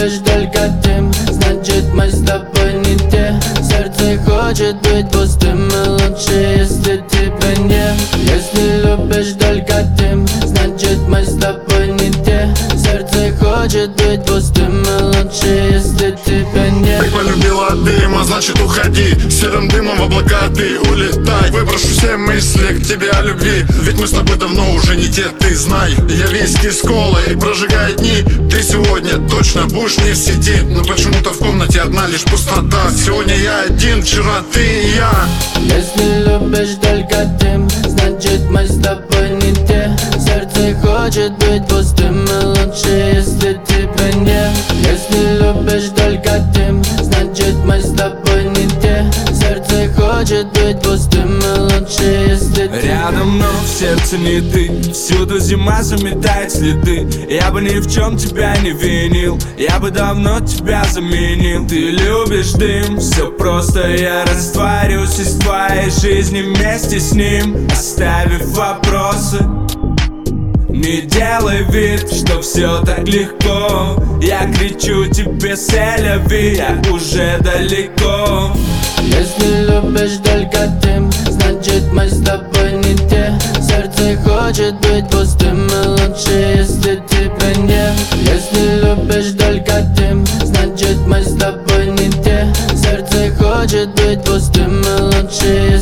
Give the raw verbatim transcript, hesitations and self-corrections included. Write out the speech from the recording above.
любишь только ты, значит мы с тобой не те. Сердце хочет быть пустым, и лучше, если тебя нет. Если любишь только ты, значит мы с тобой не те. Сердце хочет быть пустым, и лучше, если тебя нет. Ты полюбила дыма, значит уходи. Серым дымом в облака ты улетай. Выброшу все мысли к тебе о любви, ведь мы с тобой давно уже не те, ты знай. Я весь кискола и прожигаю дни. Ты сегодня точно будешь не в сети, но почему-то в комнате одна лишь пустота. Сегодня я один, вчера ты и я. Если любишь только ты, значит мы с тобой не те. Сердце хочет быть пустым, и лучше, если тебя нет. Если любишь только ты, значит мы с тобой не те. Сердце хочет быть пустым, и лучше, если ты рядом, но в сердце не ты. Всюду зима заметает следы. Я бы ни в чем тебя не винил, я бы давно тебя заменил. Ты любишь дым, все просто, я растворюсь из твоей жизни вместе с ним, оставив вопросы. Не делай вид, что все так легко. Я кричу тебе селяви, я уже далеко. Если любишь только ты, значит мы с тобой не те. Сердце хочет быть пустым, и лучше, если тебя нет. Если любишь только ты, значит мы с тобой не те. Сердце хочет быть пустым, и лучше,